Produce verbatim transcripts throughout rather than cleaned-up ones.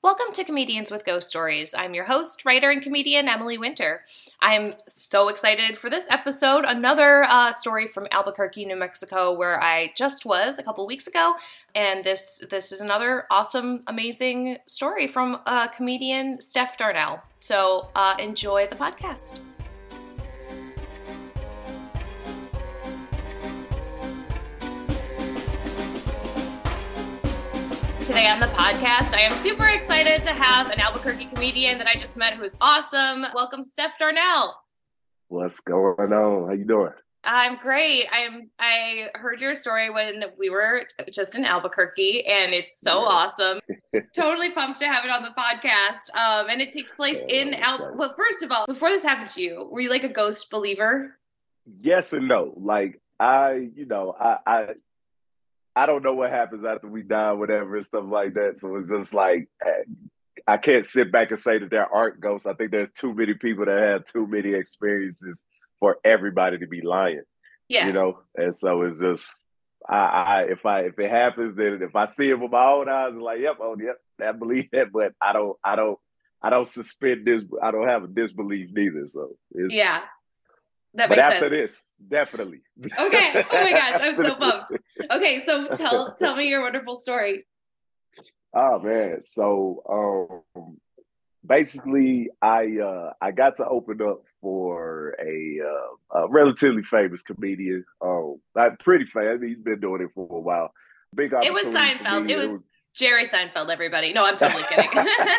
Welcome to Comedians with Ghost Stories. I'm your host, writer, and comedian Emily Winter. I'm so excited for this episode, another uh, story from Albuquerque, New Mexico, where I just was a couple weeks ago, and this this is another awesome, amazing story from uh, comedian Steph Darnell. So uh, enjoy the podcast. Today on the podcast, I am super excited to have an Albuquerque comedian that I just met who is awesome. Welcome, Steph Darnell. What's going on? How you doing? I'm great. I am. I heard your story when we were just in Albuquerque, and it's so yeah. awesome. Totally pumped to have it on the podcast. Um, and it takes place yeah, in Al. Well, first of all, before this happened to you, were you like a ghost believer? Yes and no. Like I, you know, I. I I don't know what happens after we die, whatever, and stuff like that. So it's just like, I can't sit back and say that there aren't ghosts. I think there's too many people that have too many experiences for everybody to be lying. Yeah. You know? And so it's just, I, I if I if it happens, then if I see it with my own eyes, I'm like, yep, oh, yep, I believe that. But I don't, I don't, I don't suspend this. I don't have a disbelief neither. So it's, yeah. That but makes after sense. this, definitely. Okay. Oh my gosh, I'm so pumped. Okay, so tell tell me your wonderful story. Oh man, so um, basically, I uh, I got to open up for a, uh, a relatively famous comedian. Um, not pretty famous. He's been doing it for a while. Big It was Seinfeld. It was, it was Jerry Seinfeld. Everybody. No, I'm totally kidding.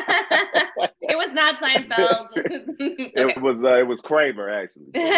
It was not Seinfeld. Okay. It was uh, it was Kramer actually. So,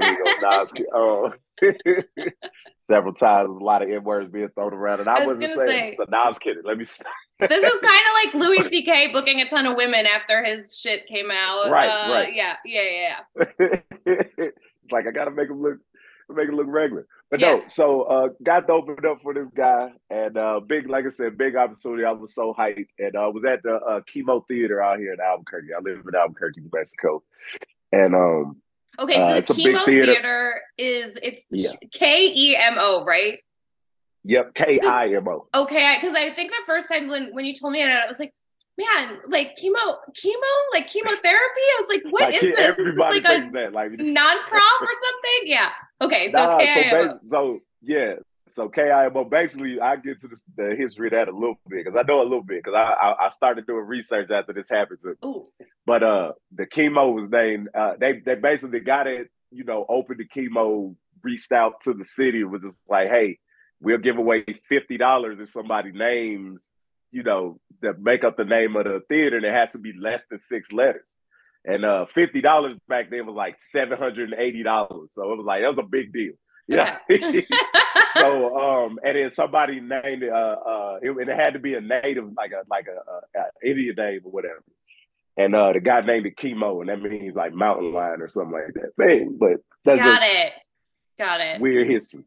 uh, uh, several times, a lot of N words being thrown around, and I, I was wasn't saying. Say, so, no, I was kidding. Let me. This is kind of like Louis C K booking a ton of women after his shit came out. Right, uh, right. Yeah, yeah, yeah. It's like I gotta make him look, make it look regular. But yeah. no, so uh, got to open up for this guy, and uh, big, like I said, big opportunity. I was so hyped, and I uh, was at the uh, Chemo Theater out here in Albuquerque. I live in Albuquerque, New Mexico, and um. Okay, so uh, the Chemo theater. theater is it's yeah. K E M O, right? Yep, K I M O. Okay, because I think the first time when, when you told me that, I was like, man, like chemo, chemo, like chemotherapy. I was like, what like, is this? Everybody is it like thinks that, like non-prof or something? Yeah. Okay, so nah, K I M O. So, so yeah, so K I M O. Basically, I get to the, the history of that a little bit because I know a little bit because I, I I started doing research after this happened to me. Ooh. But uh, the chemo was named. Uh, they they basically got it. You know, opened the chemo, reached out to the city, was just like, hey, we'll give away fifty dollars if somebody names, you know, that make up the name of the theater, and it has to be less than six letters. And uh, fifty dollars back then was like seven hundred eighty dollars. So it was like, that was a big deal. Yeah. Okay. So, um, and then somebody named it, uh, uh, it, and it had to be a native, like a, like a, a, a Indian name or whatever. And uh, the guy named it Chemo, and that means like mountain lion or something like that. Man, but that's Got it. Got it. Weird history.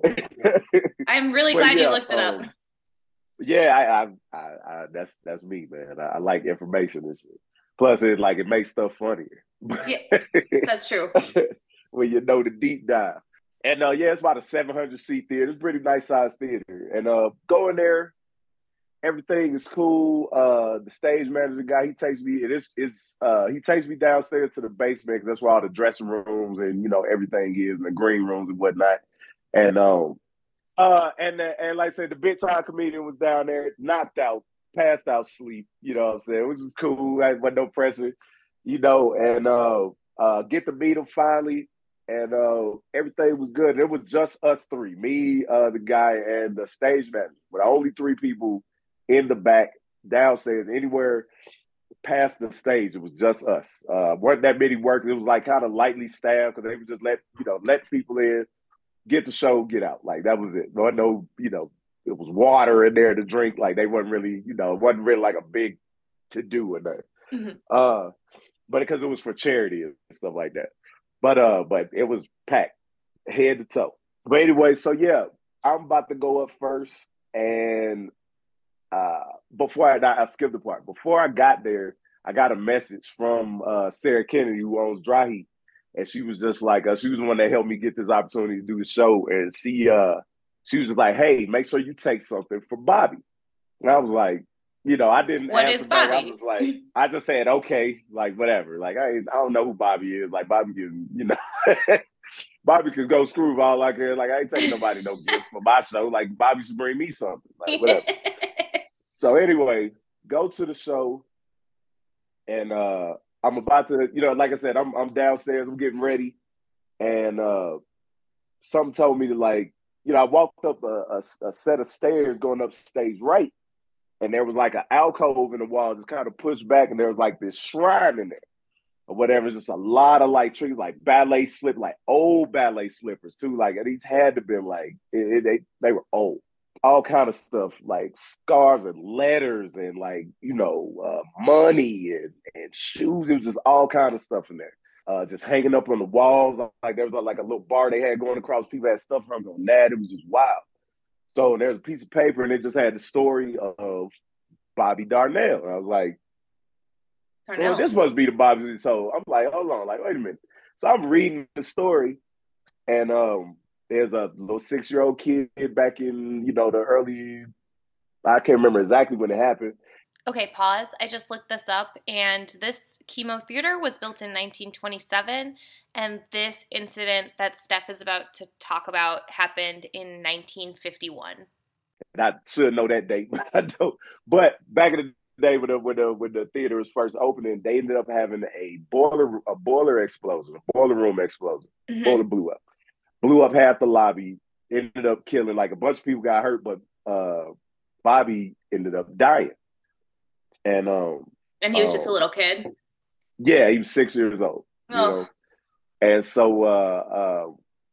I'm really glad yeah, you looked it um, up. Yeah, I, I, I, I, that's that's me, man. I, I like information and shit. Plus, it like it makes stuff funnier. Yeah, that's true. When you know the deep dive. And uh, yeah, it's about a seven hundred seat theater. It's a pretty nice sized theater. And uh, going there, everything is cool. Uh, the stage manager guy, he takes me. It is is uh, he takes me downstairs to the basement because that's where all the dressing rooms and you know everything is, and the green rooms and whatnot. And um, uh, and and like I said, the big time comedian was down there, knocked out, passed out, sleep. You know what I'm saying? Which was cool. I wasn't no pressure, you know. And uh, uh, get to meet him finally, and uh, everything was good. And it was just us three, me, uh, the guy, and the stage manager. But only three people in the back, downstairs, anywhere past the stage. It was just us. Uh, weren't that many workers. It was like kind of lightly staffed because they would just let you know let people in. Get the show, get out. Like, that was it. No, no, you know, it was water in there to drink. Like, they wasn't really, you know, it wasn't really like a big to-do in there. Mm-hmm. Uh, but because it was for charity and stuff like that. But uh, but it was packed, head to toe. But anyway, so yeah, I'm about to go up first. And uh, before I, I skipped the part. Before I got there, I got a message from uh, Sarah Kennedy, who owns Dry Heat. And she was just like, uh, she was the one that helped me get this opportunity to do the show. And she uh, she was just like, hey, make sure you take something for Bobby. And I was like, you know, I didn't What answer is back. I Bobby? was like, I just said, okay, like whatever. Like I, I don't know who Bobby is. Like Bobby can, you know, Bobby can go screw all I care. Like I ain't taking nobody no gift for my show. Like Bobby should bring me something. Like whatever. So anyway, go to the show, and uh I'm about to, you know, like I said, I'm I'm downstairs. I'm getting ready, and uh something told me to like, you know, I walked up a, a, a set of stairs going up stage right, and there was like an alcove in the wall, just kind of pushed back, and there was like this shrine in there or whatever. It's just a lot of like trees, like ballet slip, like old ballet slippers too. Like these had to been like it, it, they they were old. All kind of stuff like scarves and letters and like you know uh, money and and shoes. It was just all kind of stuff in there. Uh, just hanging up on the walls. Like there was like a little bar they had going across. People had stuff hung on that. It was just wild. So there's a piece of paper and it just had the story of Bobby Darnell. And I was like, well, this must be the Bobby. So I'm like, hold on, like, wait a minute. So I'm reading the story, and um, there's a little six-year-old kid back in, you know, the early, I can't remember exactly when it happened. Okay, pause. I just looked this up, and this chemo theater was built in nineteen twenty-seven, and this incident that Steph is about to talk about happened in nineteen fifty-one. And I should know that date, but I don't. But back in the day when the, when the when the theater was first opening, they ended up having a boiler a boiler explosion, a boiler room explosion. Mm-hmm. Boiler blew up, blew up half the lobby. Ended up killing like a bunch of people got hurt, but uh, Bobby ended up dying. And um, and he was um, just a little kid. Yeah, he was six years old. You oh. know, and so uh, uh,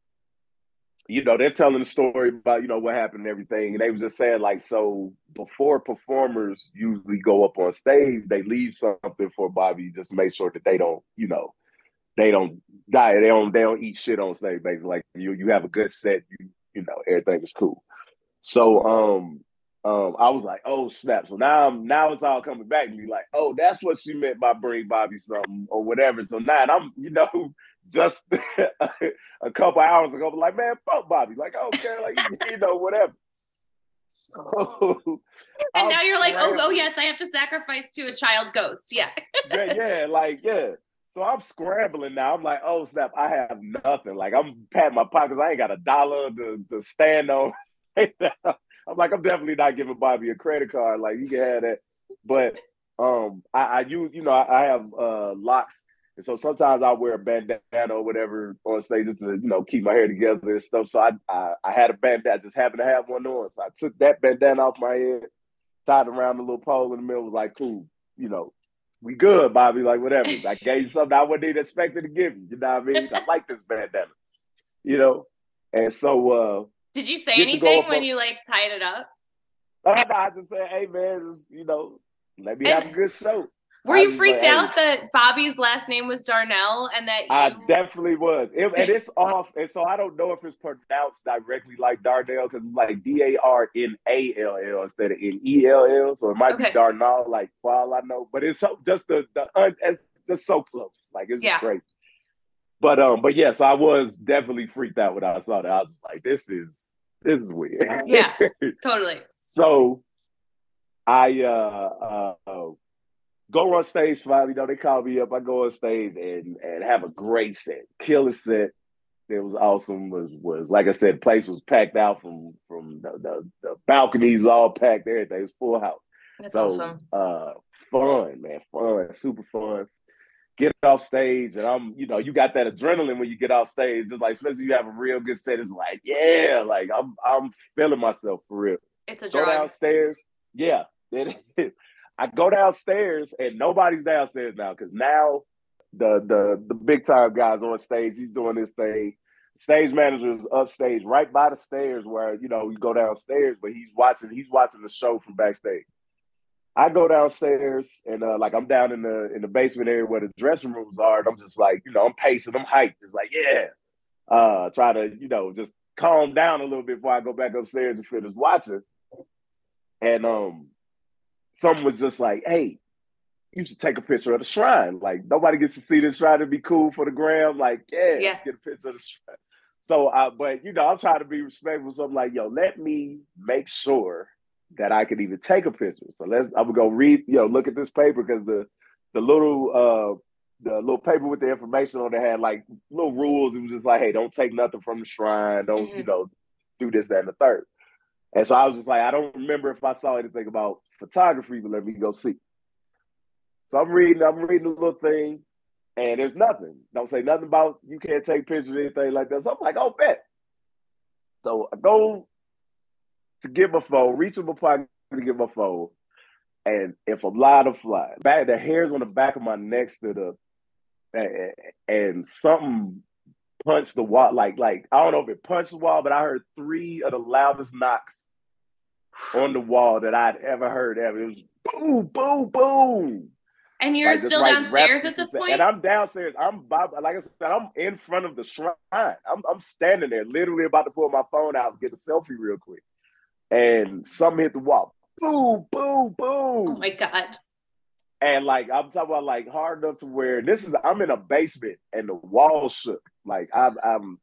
you know they're telling the story about you know what happened and everything, and they was just saying like so before performers usually go up on stage, they leave something for Bobby just to make sure that they don't you know they don't die, they don't they don't eat shit on stage. Basically, like you you have a good set, you you know everything is cool. So um. Um, I was like, oh snap! So now, I'm, now it's all coming back to me. Like, oh, that's what she meant by bring Bobby something or whatever. So now I'm, you know, just a couple hours ago, like, man, fuck Bobby. Like, I don't care. Like, you know, whatever. So, and now you're like, oh, oh yes, I have to sacrifice to a child ghost. Yeah. yeah, yeah, like yeah. So I'm scrambling now. I'm like, oh snap! I have nothing. Like I'm patting my pockets. I ain't got a dollar to, to stand on. I'm like, I'm definitely not giving Bobby a credit card. Like, you can have that. But um, I, I use, you know, I, I have uh, locks. And so sometimes I wear a bandana or whatever on stage just to, you know, keep my hair together and stuff. So I I, I had a bandana. I just happened to have one on. So I took that bandana off my head, tied around the little pole in the middle, was like, cool, you know, we good, Bobby, like whatever. I gave you something I wasn't even expecting to give you. You know what I mean? I like this bandana, you know? And so, uh, did you say anything when on... you like tied it up? No, no, I just said, hey man, just, you know, let me and have a good show. Were you freaked like, out hey. that Bobby's last name was Darnell and that you... I definitely was. It, and it's off. And so I don't know if it's pronounced directly like Darnell because it's like D A R N A L L instead of N E L L. So it might okay. be Darnell, like for all I know. But it's so, just the, the uh, it's just so close. Like it's yeah. just great. But um, but yes, I was definitely freaked out when I saw that. I was like, "This is this is weird." Yeah, totally. So, I uh, uh, go on stage. Finally, you know, they call me up. I go on stage and and have a great set, killer set. It was awesome. Was was like I said, the place was packed out from from the the, the balconies, all packed. Everything it was full house. That's so, awesome. Uh, fun, man, fun, super fun. Get off stage and I'm, you know, you got that adrenaline when you get off stage, just like, especially if you have a real good set. It's like, yeah, like I'm, I'm feeling myself for real. It's a drug. Go downstairs. Yeah. I go downstairs and nobody's downstairs now. Cause now the, the, the big time guy's on stage. He's doing this thing. Stage manager's upstage right by the stairs where, you know, you go downstairs, but he's watching, he's watching the show from backstage. I go downstairs and uh, like I'm down in the in the basement area where the dressing rooms are, and I'm just like, you know, I'm pacing, I'm hyped. It's like, yeah, uh, try to, you know, just calm down a little bit before I go back upstairs and finish watching. And um, someone was just like, hey, you should take a picture of the shrine. Like nobody gets to see this shrine to be cool for the gram. Like, yeah, yeah. get a picture of the shrine. So, uh, but you know, I'm trying to be respectful. So I'm like, yo, let me make sure that I could even take a picture. So let's I'm gonna go read, you know, look at this paper because the the little uh the little paper with the information on it had like little rules. It was just like, hey, don't take nothing from the shrine, don't, Mm-hmm. you know, do this, that, and the third. And so I was just like, I don't remember if I saw anything about photography, but let me go see. So I'm reading, I'm reading the little thing, and there's nothing. Don't say nothing about you can't take pictures or anything like that. So I'm like, oh, bet. So I go to get my phone, reach in my pocket to get my phone, and if a lot of fly, back the hairs on the back of my neck stood up, and, and something punched the wall. Like, like I don't know if it punched the wall, but I heard three of the loudest knocks on the wall that I'd ever heard ever. It was boom, boom, boom. And you're like, still right, downstairs at this point? And I'm downstairs. I'm, like I said, I'm in front of the shrine. I'm, I'm standing there, literally about to pull my phone out and get a selfie real quick. And something hit the wall. Boom, boom, boom. Oh my God. And like, I'm talking about like hard enough to where this is, I'm in a basement and the walls shook. Like, I'm, I'm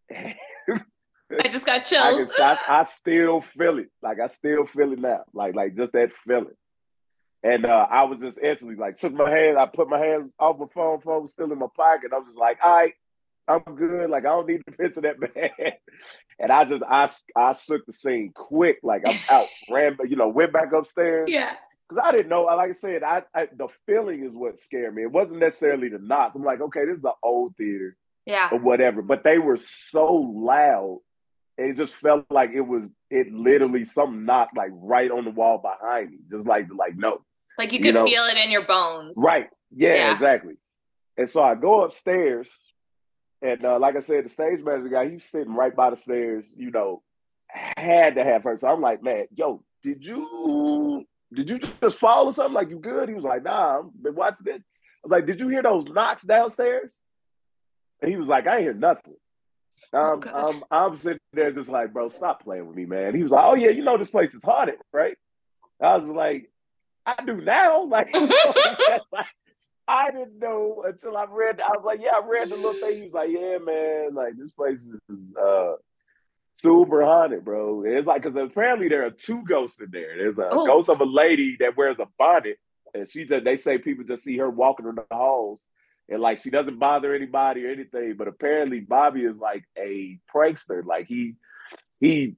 I just got chills. I, I, I still feel it. Like, I still feel it now. Like, like just that feeling. And uh, I was just instantly like, took my hand, I put my hands off my phone, phone was still in my pocket. I was just like, all right, I'm good. Like, I don't need to picture that bad. And I just, I, I shook the scene quick. Like, I'm out, ran, you know, went back upstairs. Yeah. Because I didn't know, like I said, I, I the feeling is what scared me. It wasn't necessarily the knots. I'm like, okay, this is an old theater. Yeah. Or whatever. But they were so loud. It just felt like it was, it literally, something knocked like right on the wall behind me. Just like, like, no. Like you could you know? feel it in your bones. Right. Yeah, yeah, exactly. And so I go upstairs, and uh, like I said, the stage manager guy, he's sitting right by the stairs, you know, had to have her. So I'm like, man, yo, did you did you just fall or something? Like, you good? He was like, nah, I've been watching this. I was like, did you hear those knocks downstairs? And he was like, I ain't hear nothing. Um, oh, I'm, I'm sitting there just like, bro, stop playing with me, man. He was like, oh, yeah, you know this place is haunted, right? I was like, I do now. Like, you know, like, I didn't know until I read. I was like, yeah, I read the little thing. He was like, yeah, man, like this place is uh, super haunted, bro. And it's like, because apparently there are two ghosts in there. There's a oh. ghost of a lady that wears a bonnet, and she just, they say people just see her walking in the halls, and like she doesn't bother anybody or anything. But apparently Bobby is like a prankster. Like he he.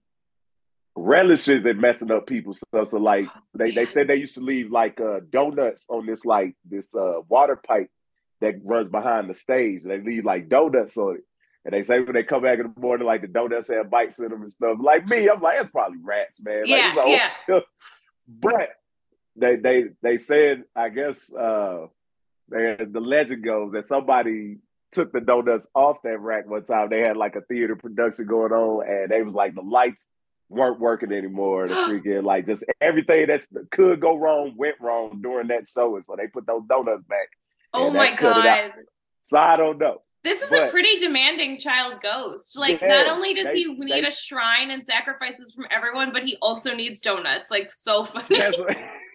relishes in messing up people's stuff. So like they, they said they used to leave like uh, donuts on this like this uh, water pipe that runs behind the stage. They leave like donuts on it. And they say when they come back in the morning, like the donuts have bites in them and stuff. Like me, I'm like, it's probably rats, man. Yeah, like, yeah. But they they they said, I guess uh, they, the legend goes that somebody took the donuts off that rack one time. They had like a theater production going on, and they was like the lights weren't working anymore. The freaking like just everything that could go wrong went wrong during that show, and so they put those donuts back. Oh my God! So I don't know. This is but, a pretty demanding child ghost. Like, yeah, not only does they, he need they, a shrine and sacrifices from everyone, but he also needs donuts. Like, so funny. What,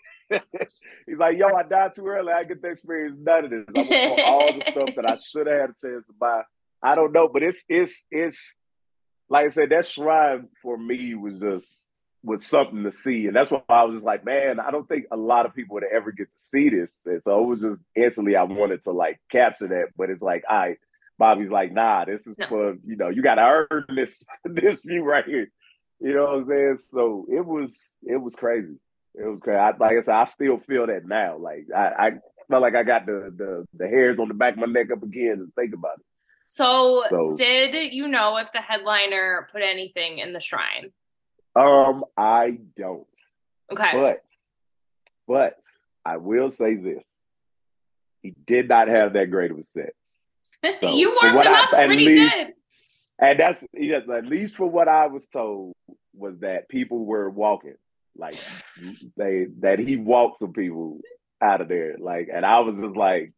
he's like, yo, I died too early. I get to experience none of this. I want all the stuff that I should have had a chance to buy. I don't know, but it's it's it's. Like I said, that shrine for me was just was something to see, and that's why I was just like, man, I don't think a lot of people would ever get to see this. And so it was just instantly I wanted to like capture that, but it's like, all right, Bobby's like, nah, this is no. for you know, you got to earn this this view right here. You know what I'm saying? So it was it was crazy. It was crazy. I, like I said, I still feel that now. Like I, I felt like I got the the the hairs on the back of my neck up again to think about it. So, so, did you know if the headliner put anything in the shrine? Um, I don't. Okay. But, but I will say this. He did not have that great of a set. So, you warmed him up I, pretty least, good. And that's, yes, at least for what I was told, was that people were walking. Like, they, that he walked some people out of there. Like, and I was just like,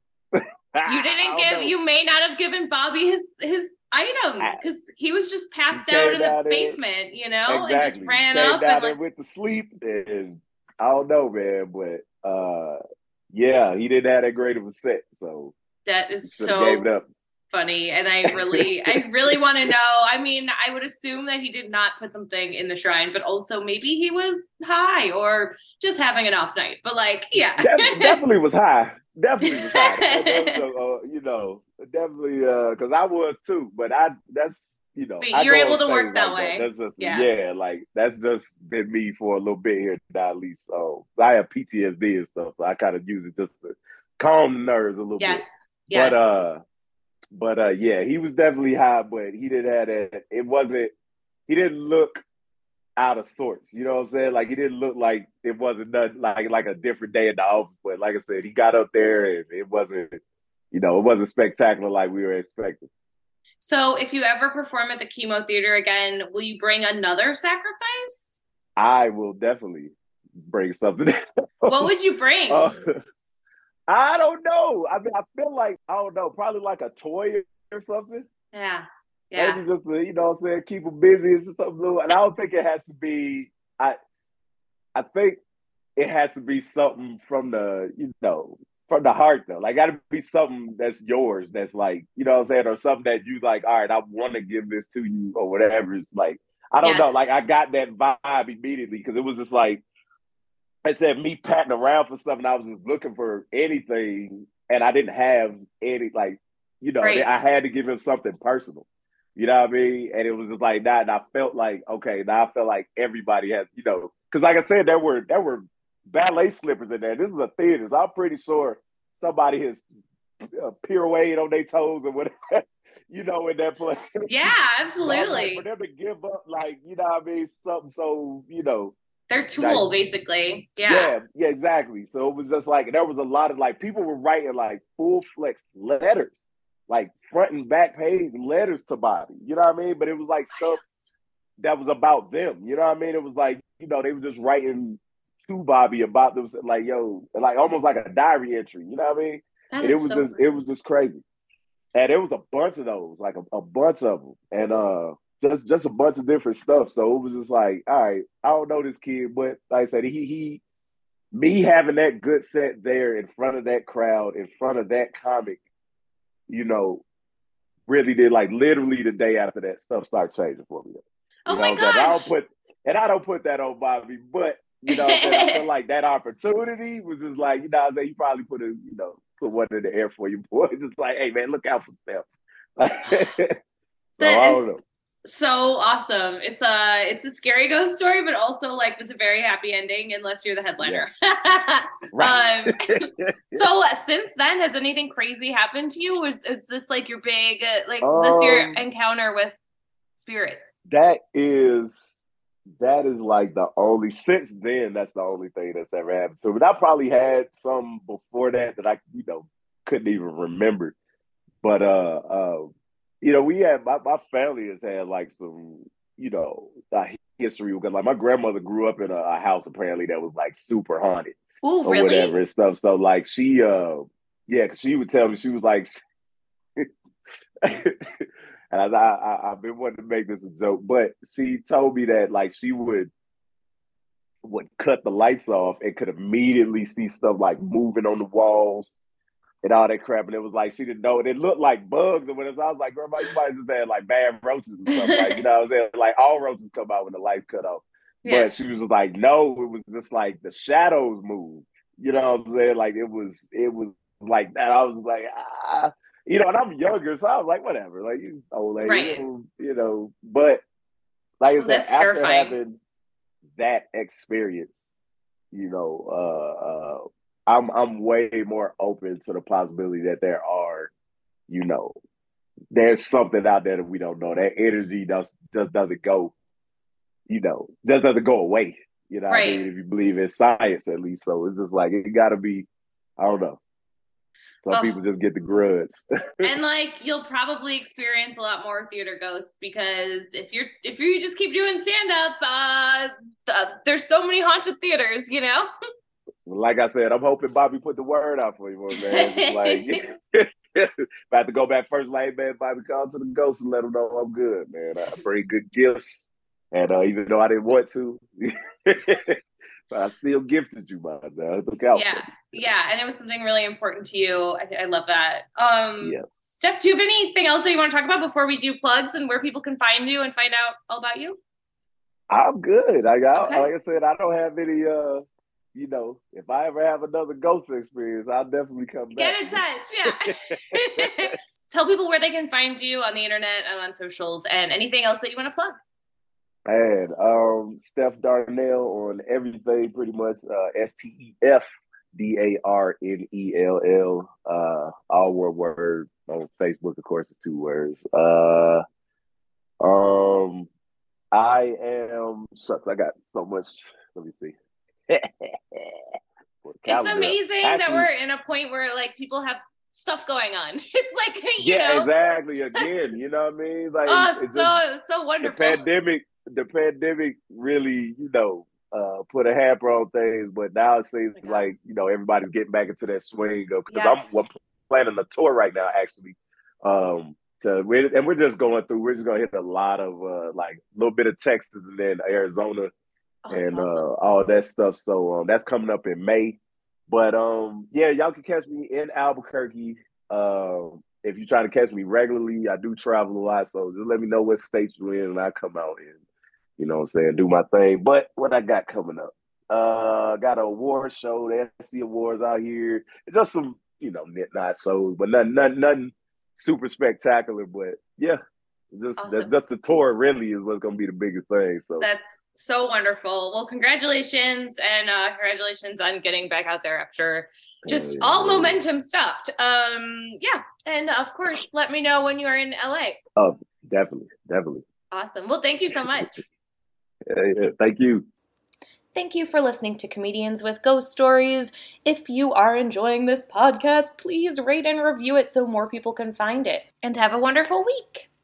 you didn't give. Know. You may not have given Bobby his his item because he was just passed out in the basement, you know, exactly. and just ran came up down and there like with the sleep. And I don't know, man, but uh, yeah, he didn't have that great of a set, so that is so gave it up. funny. And I really, I really want to know. I mean, I would assume that he did not put something in the shrine, but also maybe he was high or just having an off night. But like, yeah. Def- definitely was high. Definitely was high. That, that was a, uh, you know, definitely because uh, I was too. But I that's you know But I you're go able on to stage work that like that. way. That's just Yeah. yeah, like that's just been me for a little bit here now at least. So I have P T S D and stuff, so I kind of use it just to calm the nerves a little Yes. bit. But Yes. uh, but uh, yeah, he was definitely high, but he didn't have that. It wasn't. He didn't look out of sorts. You know what I'm saying? Like he didn't look like it wasn't nothing like like a different day in the office. But like I said, he got up there and it wasn't, you know, it wasn't spectacular like we were expecting. So if you ever perform at the Chemo Theater again, will you bring another sacrifice? I will definitely bring something. What would you bring? uh, I don't know. I mean, I feel like I don't know, probably like a toy or something. Yeah. Yeah. Maybe just to, you know what I'm saying, keep them busy or something new. And I don't think it has to be I I think it has to be something from the, you know, from the heart though. Like gotta be something that's yours, that's like, you know what I'm saying, or something that you like, all right, I want to give this to you or whatever. It's like, I don't Yes. know. Like I got that vibe immediately because it was just like I said, me patting around for something, I was just looking for anything and I didn't have any like, you know, Right. I had to give him something personal. You know what I mean? And it was just like that. And I felt like, okay, now I felt like everybody has, you know, because like I said, there were there were ballet slippers in there. This is a theater. So I'm pretty sure somebody has uh, pirouetted on their toes or whatever, you know, in that place. Yeah, absolutely. So like, for them to give up, like, you know what I mean, something so, you know. Their tool, like, basically. Yeah. Yeah, yeah, exactly. So it was just like, there was a lot of like, people were writing like full flex letters, like front and back page letters to Bobby. You know what I mean? But it was like stuff that was about them. You know what I mean? It was like, you know, they were just writing to Bobby about them, like, yo, like almost like a diary entry. You know what I mean? That and is it was so just, great. it was just crazy. And there was a bunch of those, like a, a bunch of them, and uh, just just a bunch of different stuff. So it was just like, all right, I don't know this kid, but like I said, he he, me having that good set there in front of that crowd, in front of that comic, you know, really did like literally the day after that stuff started changing for me. You oh know my what gosh! I don't put, and I don't put that on Bobby, but you know, what I'm saying? I feel like that opportunity was just like, you know, what I'm saying, he probably put a, you know, put one in the air for you, boy. Just like, hey man, look out for Steph. So that I is don't know. So awesome. It's a it's a scary ghost story, but also like it's a very happy ending unless you're the headliner. Yeah. Right. um, so since then, has anything crazy happened to you? Is is this like your big like is this your um, encounter with spirits? That is that is like the only since then that's the only thing that's ever happened. So but I probably had some before that that I, you know, couldn't even remember. But uh uh you know, we had my, my family has had like some, you know, uh, history because like my grandmother grew up in a, a house apparently that was like super haunted. Oh, or really? whatever and stuff. So like she uh yeah, cause she would tell me, she was like and I, I I've been wanting to make this a joke, but she told me that like she would would cut the lights off and could immediately see stuff like moving on the walls and all that crap. And it was like she didn't know. And it looked like bugs or whatever. So I was like, grandma, you might just have like bad roaches or something. Like, you know what I'm saying? Like all roaches come out when the lights cut off. Yeah. But she was like, no, it was just like the shadows moved. You know what I'm saying? Like it was, it was like that. I was like, ah, you know, and I'm younger, so I was like, whatever. Like you old lady, right. you know, you know. But like I well, said, after terrifying. having that experience, you know, uh, uh, I'm I'm way more open to the possibility that there are, you know, there's something out there that we don't know. That energy does just doesn't go, you know, just doesn't go away. You know what right. I mean? If you believe in science, at least. So it's just like it got to be. I don't know. Some oh. people just get the grudge. And like you'll probably experience a lot more theater ghosts because if you're if you just keep doing stand up, uh, uh, there's so many haunted theaters, you know. Like I said, I'm hoping Bobby put the word out for you, man. It's like about to go back first, like man, Bobby call to the ghosts and let them know I'm good, man. I bring good gifts, and uh, even though I didn't want to, But I still gifted you, man. Look out Yeah, for me. yeah, and it was something really important to you. I, I love that. Um, Yeah. Steph, do you have anything else that you want to talk about before we do plugs and where people can find you and find out all about you? I'm good. Like I, Okay. like I said, I don't have any. Uh, you know, if I ever have another ghost experience, I'll definitely come back. Get in touch. Yeah. Tell people where they can find you on the internet and on socials, and anything else that you want to plug. And um, Steph Darnell on everything, pretty much. Uh, S T E F D A R N E L L. Uh, all one word. On Facebook, of course, it's two words. Uh, um, I am. Shucks, I got so much. Let me see. It's amazing Actually, that we're in a point where like people have stuff going on. It's like, you yeah, know. exactly. Again, you know what I mean? Like, Oh, it's so just, so wonderful. The pandemic, the pandemic really, you know, uh, put a hamper on things. But now it seems oh like you know everybody's getting back into that swing of because yes. I'm, I'm planning a tour right now, actually. Um, to we're, and we're just going through. We're just gonna hit a lot of uh, like a little bit of Texas and then Arizona. Oh, and awesome. uh, all that stuff. So um, that's coming up in May. But um, yeah, y'all can catch me in Albuquerque. Um, if you're trying to catch me regularly, I do travel a lot. So just let me know what states you're in, and I come out and you know what I'm saying, do my thing. But what I got coming up, uh, got an award show, the S C Awards out here. It's just some you know not shows, but nothing, nothing, nothing super spectacular. But yeah. Just awesome. that, just the tour really is what's going to be the biggest thing. So that's so wonderful. Well, congratulations, and uh, congratulations on getting back out there after just yeah, all yeah. momentum stopped. Um, yeah, and of course, let me know when you are in L A. Oh, definitely, definitely. Awesome. Well, thank you so much. yeah, yeah, thank you. Thank you for listening to Comedians with Ghost Stories. If you are enjoying this podcast, please rate and review it so more people can find it. And have a wonderful week.